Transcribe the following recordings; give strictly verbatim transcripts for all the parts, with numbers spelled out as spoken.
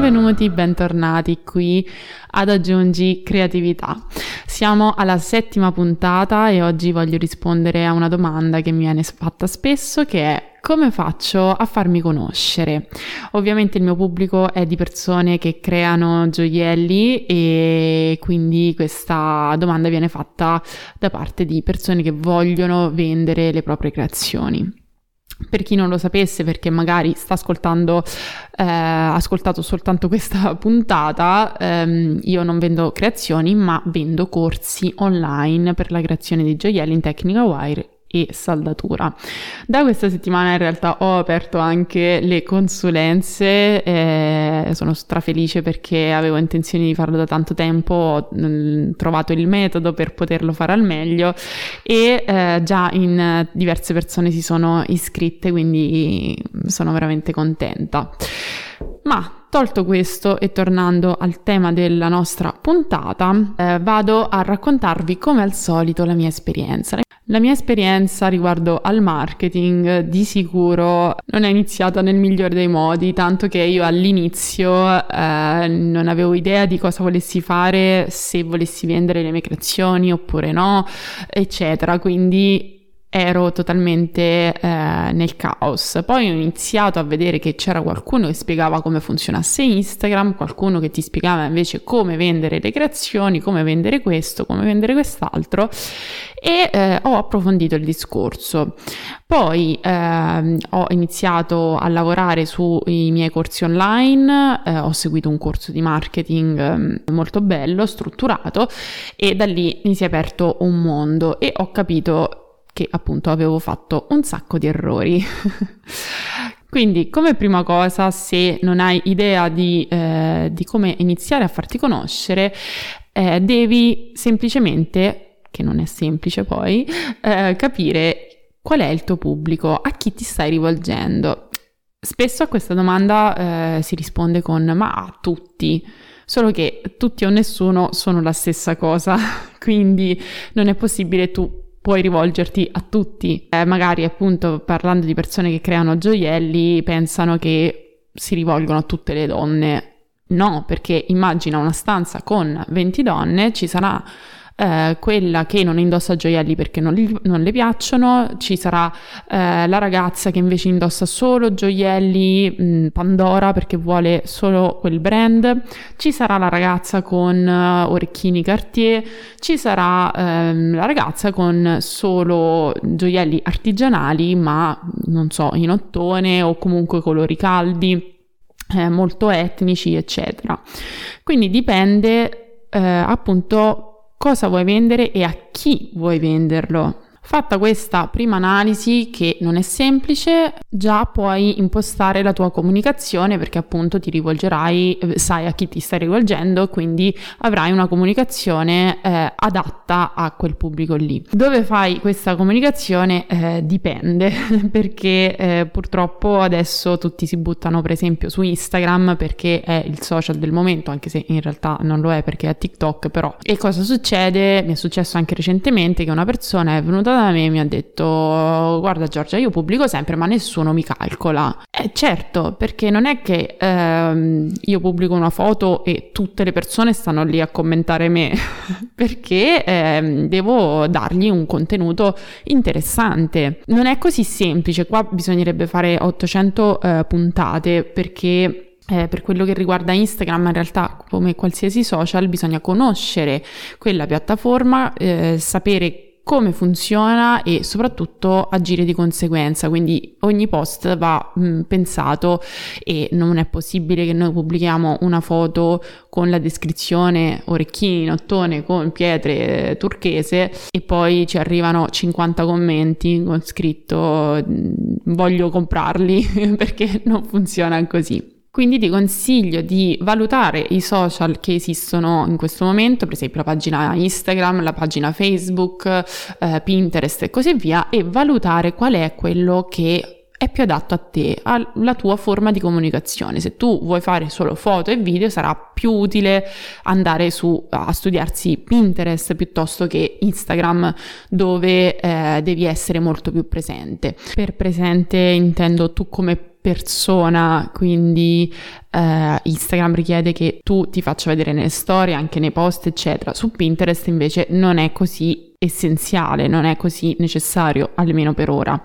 benvenuti, bentornati qui ad Aggiungi Creatività. Siamo alla settima puntata e oggi voglio rispondere a una domanda che mi viene fatta spesso, che è: come faccio a farmi conoscere? Ovviamente il mio pubblico è di persone che creano gioielli e quindi questa domanda viene fatta da parte di persone che vogliono vendere le proprie creazioni. Per chi non lo sapesse, perché magari sta ascoltando, eh, ascoltato soltanto questa puntata, ehm, io non vendo creazioni, ma vendo corsi online per la creazione di gioielli in tecnica wire e saldatura. Da questa settimana in realtà ho aperto anche le consulenze, eh, sono strafelice perché avevo intenzione di farlo da tanto tempo, ho mh, trovato il metodo per poterlo fare al meglio e eh, già in diverse persone si sono iscritte, quindi sono veramente contenta. Ma tolto questo e tornando al tema della nostra puntata, eh, vado a raccontarvi come al solito la mia esperienza. La mia esperienza riguardo al marketing di sicuro non è iniziata nel migliore dei modi, tanto che io all'inizio eh, non avevo idea di cosa volessi fare, se volessi vendere le mie creazioni oppure no, eccetera, quindi ero totalmente eh, nel caos. Poi ho iniziato a vedere che c'era qualcuno che spiegava come funzionasse Instagram, qualcuno che ti spiegava invece come vendere le creazioni, come vendere questo, come vendere quest'altro, e eh, ho approfondito il discorso. Poi eh, ho iniziato a lavorare sui miei corsi online, eh, ho seguito un corso di marketing eh, molto bello, strutturato, e da lì mi si è aperto un mondo e ho capito che appunto avevo fatto un sacco di errori. Quindi, come prima cosa, se non hai idea di, eh, di come iniziare a farti conoscere, eh, devi semplicemente, che non è semplice poi, eh, capire qual è il tuo pubblico, a chi ti stai rivolgendo. Spesso a questa domanda eh, si risponde con ma a tutti, solo che tutti o nessuno sono la stessa cosa, quindi non è possibile tu puoi rivolgerti a tutti. Eh, magari appunto parlando di persone che creano gioielli pensano che si rivolgono a tutte le donne. No, perché immagina una stanza con venti donne, ci sarà eh, quella che non indossa gioielli perché non, li, non le piacciono, ci sarà eh, la ragazza che invece indossa solo gioielli mh, Pandora perché vuole solo quel brand, ci sarà la ragazza con uh, orecchini Cartier, ci sarà ehm, la ragazza con solo gioielli artigianali ma non so, in ottone o comunque colori caldi, eh, molto etnici, eccetera. Quindi dipende eh, appunto cosa vuoi vendere e a chi vuoi venderlo. Fatta questa prima analisi, che non è semplice, già puoi impostare la tua comunicazione, perché appunto ti rivolgerai, sai a chi ti stai rivolgendo, quindi avrai una comunicazione eh, adatta a quel pubblico lì. Dove fai questa comunicazione eh, dipende, perché eh, purtroppo adesso tutti si buttano per esempio su Instagram perché è il social del momento, anche se in realtà non lo è perché è TikTok, però. E cosa succede? Mi è successo anche recentemente che una persona è venuta da me e mi ha detto: guarda Giorgia, io pubblico sempre ma nessuno mi calcola. Eh, certo, perché non è che ehm, io pubblico una foto e tutte le persone stanno lì a commentare me perché ehm, devo dargli un contenuto interessante. Non è così semplice, qua bisognerebbe fare ottocento eh, puntate, perché Eh, per quello che riguarda Instagram, in realtà come qualsiasi social bisogna conoscere quella piattaforma, eh, sapere come funziona e soprattutto agire di conseguenza. Quindi ogni post va mh, pensato e non è possibile che noi pubblichiamo una foto con la descrizione orecchini in ottone con pietre turchese e poi ci arrivano cinquanta commenti con scritto voglio comprarli perché non funziona così. Quindi ti consiglio di valutare i social che esistono in questo momento, per esempio la pagina Instagram, la pagina Facebook, eh, Pinterest e così via, e valutare qual è quello che è più adatto a te, alla tua forma di comunicazione. Se tu vuoi fare solo foto e video, sarà più utile andare su a studiarsi Pinterest piuttosto che Instagram, dove eh, devi essere molto più presente. Per presente intendo tu come persona, quindi eh, Instagram richiede che tu ti faccia vedere nelle storie, anche nei post, eccetera. Su Pinterest invece non è così essenziale, non è così necessario, almeno per ora.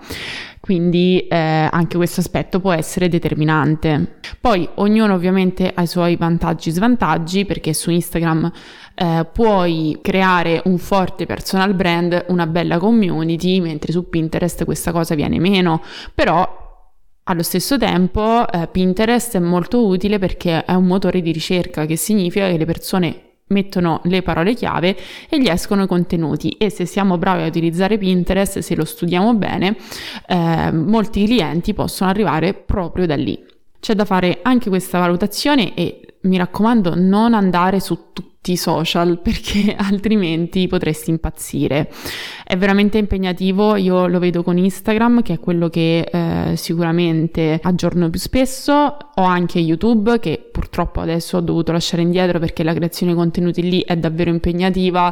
Quindi eh, anche questo aspetto può essere determinante. Poi ognuno ovviamente ha i suoi vantaggi e svantaggi, perché su Instagram eh, puoi creare un forte personal brand, una bella community, mentre su Pinterest questa cosa viene meno. Però allo stesso tempo eh, Pinterest è molto utile perché è un motore di ricerca, che significa che le persone mettono le parole chiave e gli escono i contenuti, e se siamo bravi a utilizzare Pinterest, se lo studiamo bene, eh, molti clienti possono arrivare proprio da lì. C'è da fare anche questa valutazione e mi raccomando, non andare su tutti i social, perché altrimenti potresti impazzire. È veramente impegnativo. Io lo vedo con Instagram, che è quello che eh, sicuramente aggiorno più spesso. Ho anche YouTube, che purtroppo adesso ho dovuto lasciare indietro perché la creazione di contenuti lì è davvero impegnativa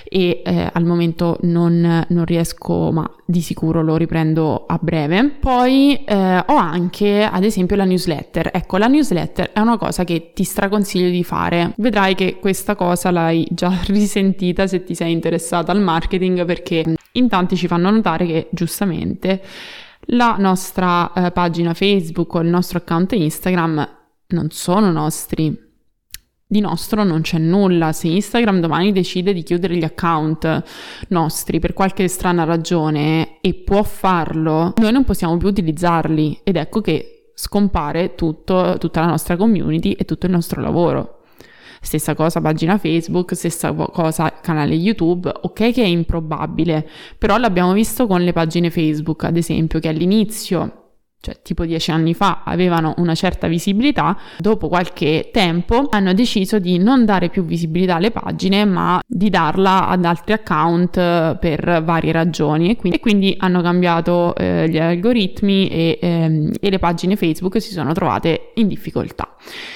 e eh, al momento non, non riesco, ma di sicuro lo riprendo a breve. Poi eh, ho anche ad esempio la newsletter. Ecco, la newsletter è una cosa che ti straconsiglio di fare. Vedrai che questa cosa l'hai già risentita se ti sei interessata al marketing, perché in tanti ci fanno notare che giustamente la nostra eh, pagina Facebook o il nostro account Instagram non sono nostri. Di nostro non c'è nulla. Se Instagram domani decide di chiudere gli account nostri per qualche strana ragione, e può farlo, noi non possiamo più utilizzarli, ed ecco che scompare tutto, tutta la nostra community e tutto il nostro lavoro. Stessa cosa pagina Facebook, stessa cosa canale YouTube. Ok che è improbabile, però l'abbiamo visto con le pagine Facebook, ad esempio, che all'inizio, cioè tipo dieci anni fa, avevano una certa visibilità. Dopo qualche tempo hanno deciso di non dare più visibilità alle pagine, ma di darla ad altri account per varie ragioni, e quindi, e quindi hanno cambiato eh, gli algoritmi e, ehm, e le pagine Facebook si sono trovate in difficoltà.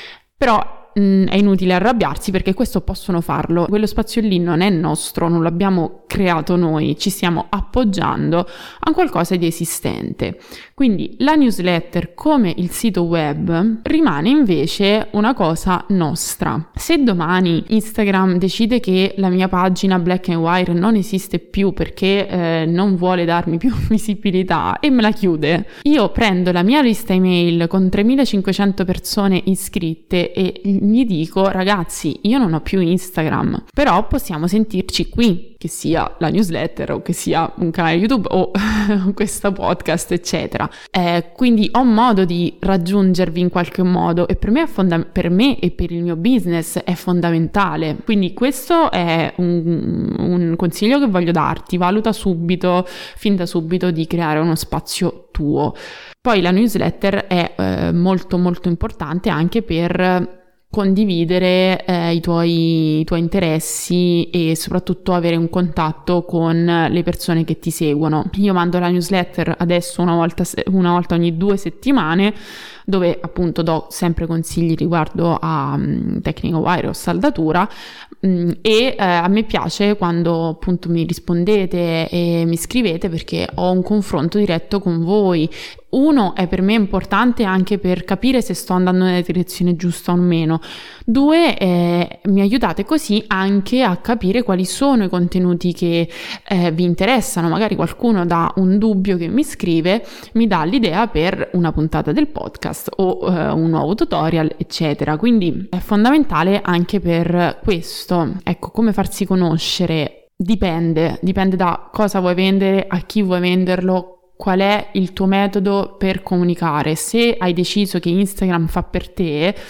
Però mh, è inutile arrabbiarsi, perché questo possono farlo. Quello spazio lì non è nostro, non l'abbiamo creato noi, ci stiamo appoggiando a qualcosa di esistente. Quindi la newsletter, come il sito web, rimane invece una cosa nostra. Se domani Instagram decide che la mia pagina Black and White non esiste più perché eh, non vuole darmi più visibilità e me la chiude, io prendo la mia lista email con tremilacinquecento persone iscritte e gli dico: ragazzi, io non ho più Instagram, però possiamo sentirci qui, che sia la newsletter o che sia un canale YouTube o questo podcast, eccetera. Eh, quindi ho modo di raggiungervi in qualche modo, e per me, è fonda- per me e per il mio business è fondamentale. Quindi questo è un, un consiglio che voglio darti: valuta subito, fin da subito, di creare uno spazio tuo. Poi la newsletter è eh, molto molto importante anche per condividere eh, i tuoi, i tuoi interessi e soprattutto avere un contatto con le persone che ti seguono. Io mando la newsletter adesso una volta, una volta ogni due settimane, dove appunto do sempre consigli riguardo a um, tecnica wire o saldatura, um, e eh, a me piace quando appunto mi rispondete e mi scrivete, perché ho un confronto diretto con voi. Uno, è per me importante anche per capire se sto andando nella direzione giusta o meno. Due, eh, mi aiutate così anche a capire quali sono i contenuti che eh, vi interessano. Magari qualcuno dà un dubbio che mi scrive, mi dà l'idea per una puntata del podcast o eh, un nuovo tutorial, eccetera. Quindi è fondamentale anche per questo. Ecco, come farsi conoscere dipende, dipende da cosa vuoi vendere, a chi vuoi venderlo, qual è il tuo metodo per comunicare. Se hai deciso che Instagram fa per te, eh,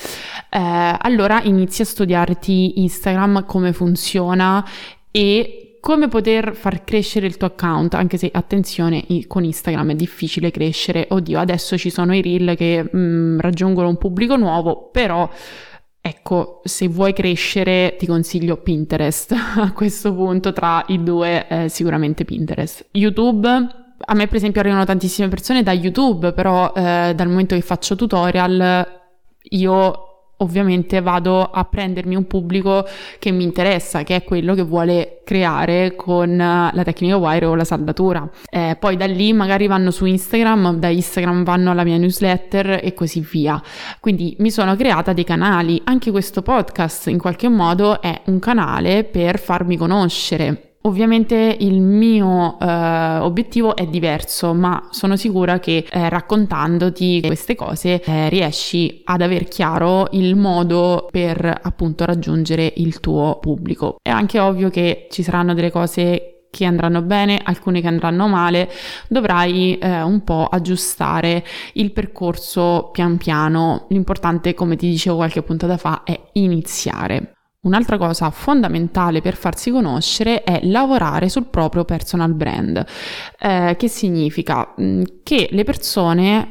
allora inizi a studiarti Instagram, come funziona e come poter far crescere il tuo account, anche se, attenzione, con Instagram è difficile crescere. Oddio, adesso ci sono i reel che mh, raggiungono un pubblico nuovo, però ecco, se vuoi crescere ti consiglio Pinterest. A questo punto tra i due eh, sicuramente Pinterest. YouTube, a me per esempio arrivano tantissime persone da YouTube, però eh, dal momento che faccio tutorial io ovviamente vado a prendermi un pubblico che mi interessa, che è quello che vuole creare con la tecnica wire o la saldatura. Eh, poi da lì magari vanno su Instagram, da Instagram vanno alla mia newsletter e così via. Quindi mi sono creata dei canali. Anche questo podcast in qualche modo è un canale per farmi conoscere. Ovviamente il mio eh, obiettivo è diverso, ma sono sicura che eh, raccontandoti queste cose eh, riesci ad aver chiaro il modo per appunto raggiungere il tuo pubblico. È anche ovvio che ci saranno delle cose che andranno bene, alcune che andranno male, dovrai eh, un po' aggiustare il percorso pian piano. L'importante, come ti dicevo qualche puntata fa, è iniziare. Un'altra cosa fondamentale per farsi conoscere è lavorare sul proprio personal brand, eh, che significa che le persone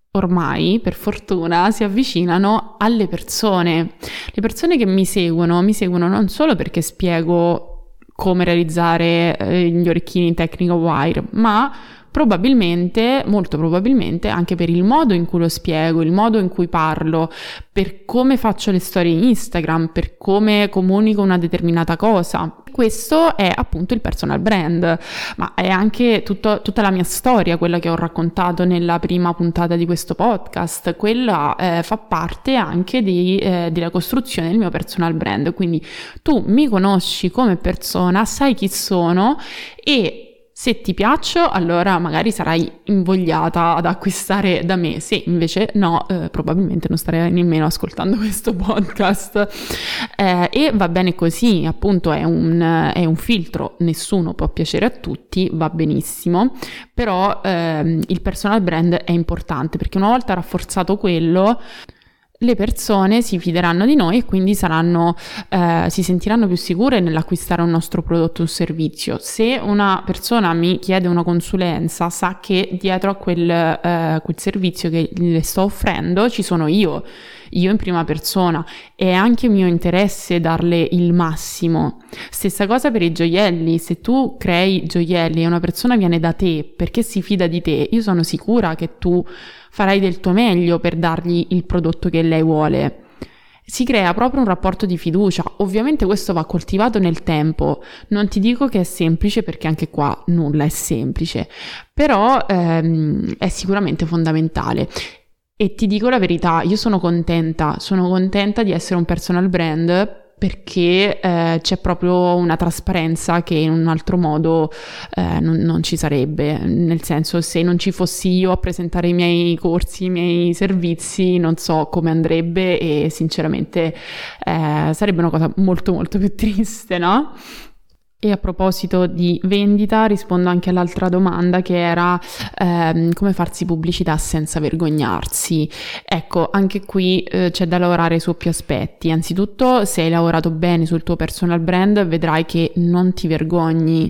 ormai, per fortuna, si avvicinano alle persone. Le persone che mi seguono, mi seguono non solo perché spiego come realizzare eh, gli orecchini in tecnica wire, ma probabilmente, molto probabilmente, anche per il modo in cui lo spiego, il modo in cui parlo, per come faccio le storie in Instagram, per come comunico una determinata cosa. Questo è appunto il personal brand, ma è anche tutto, tutta la mia storia, quella che ho raccontato nella prima puntata di questo podcast. Quella eh, fa parte anche di, eh, della costruzione del mio personal brand. Quindi tu mi conosci come persona, sai chi sono e se ti piaccio, allora magari sarai invogliata ad acquistare da me. Se invece no, eh, probabilmente non starei nemmeno ascoltando questo podcast. Eh, e va bene così, appunto è un, è un filtro, nessuno può piacere a tutti, va benissimo, però ehm, il personal brand è importante perché una volta rafforzato quello, le persone si fideranno di noi e quindi saranno, eh, si sentiranno più sicure nell'acquistare un nostro prodotto o servizio. Se una persona mi chiede una consulenza, sa che dietro a quel, eh, quel servizio che le sto offrendo ci sono io, io in prima persona. È anche mio interesse darle il massimo. Stessa cosa per i gioielli. Se tu crei gioielli e una persona viene da te perché si fida di te, io sono sicura che tu farai del tuo meglio per dargli il prodotto che lei vuole. Si crea proprio un rapporto di fiducia. Ovviamente questo va coltivato nel tempo. Non ti dico che è semplice perché anche qua nulla è semplice, però ehm, è sicuramente fondamentale. E ti dico la verità, io sono contenta, sono contenta di essere un personal brand perché eh, c'è proprio una trasparenza che in un altro modo eh, non, non ci sarebbe. Nel senso, se non ci fossi io a presentare i miei corsi, i miei servizi, non so come andrebbe e sinceramente eh, sarebbe una cosa molto molto più triste, no? E a proposito di vendita, rispondo anche all'altra domanda che era ehm, come farsi pubblicità senza vergognarsi. Ecco, anche qui eh, c'è da lavorare su più aspetti. Anzitutto, se hai lavorato bene sul tuo personal brand, vedrai che non ti vergogni,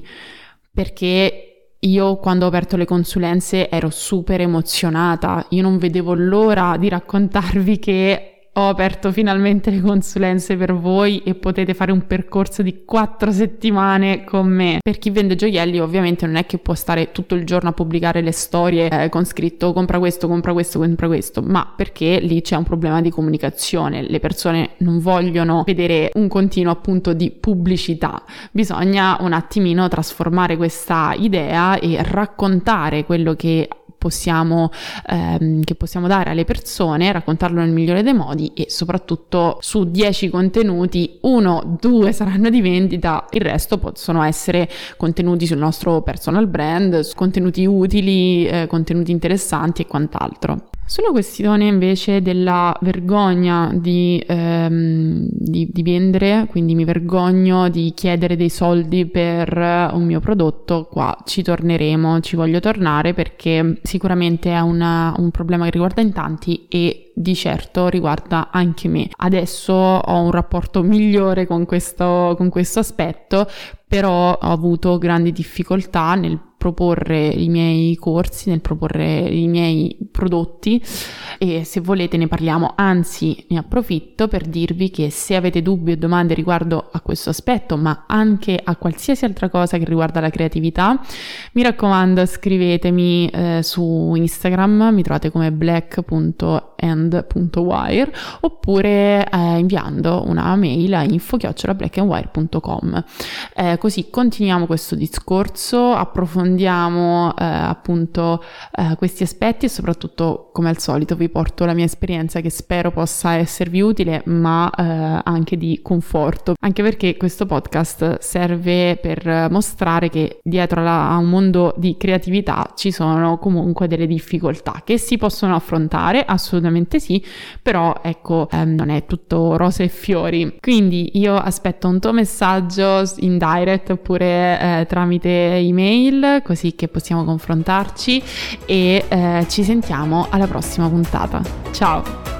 perché io quando ho aperto le consulenze ero super emozionata. Io non vedevo l'ora di raccontarvi che ho aperto finalmente le consulenze per voi e potete fare un percorso di quattro settimane con me. Per chi vende gioielli ovviamente non è che può stare tutto il giorno a pubblicare le storie eh, con scritto compra questo, compra questo, compra questo, ma perché lì c'è un problema di comunicazione. Le persone non vogliono vedere un continuo appunto di pubblicità. Bisogna un attimino trasformare questa idea e raccontare quello che possiamo ehm, che possiamo dare alle persone, raccontarlo nel migliore dei modi e soprattutto su dieci contenuti uno, due saranno di vendita, il resto possono essere contenuti sul nostro personal brand, contenuti utili, eh, contenuti interessanti e quant'altro. Sulla questione invece della vergogna di, ehm, di, di vendere, quindi mi vergogno di chiedere dei soldi per un mio prodotto, qua ci torneremo, ci voglio tornare perché sicuramente è una, un problema che riguarda in tanti e di certo riguarda anche me. Adesso ho un rapporto migliore con questo, con questo aspetto, però ho avuto grandi difficoltà nel proporre i miei corsi, nel proporre i miei prodotti, e se volete ne parliamo. Anzi, ne approfitto per dirvi che se avete dubbi o domande riguardo a questo aspetto, ma anche a qualsiasi altra cosa che riguarda la creatività, mi raccomando scrivetemi eh, su Instagram, mi trovate come black punto and punto wire, oppure eh, inviando una mail a info chiocciola black and wire punto com. Eh, così continuiamo questo discorso, approfondiamo eh, appunto eh, questi aspetti, e soprattutto, come al solito, vi porto la mia esperienza, che spero possa esservi utile, ma eh, anche di conforto, anche perché questo podcast serve per mostrare che dietro la, a un mondo di creatività ci sono comunque delle difficoltà che si possono affrontare, assolutamente sì, però ecco, ehm, non è tutto rose e fiori. Quindi io aspetto un tuo messaggio in direct oppure eh, tramite email, così che possiamo confrontarci, e eh, ci sentiamo alla prossima puntata. Ciao!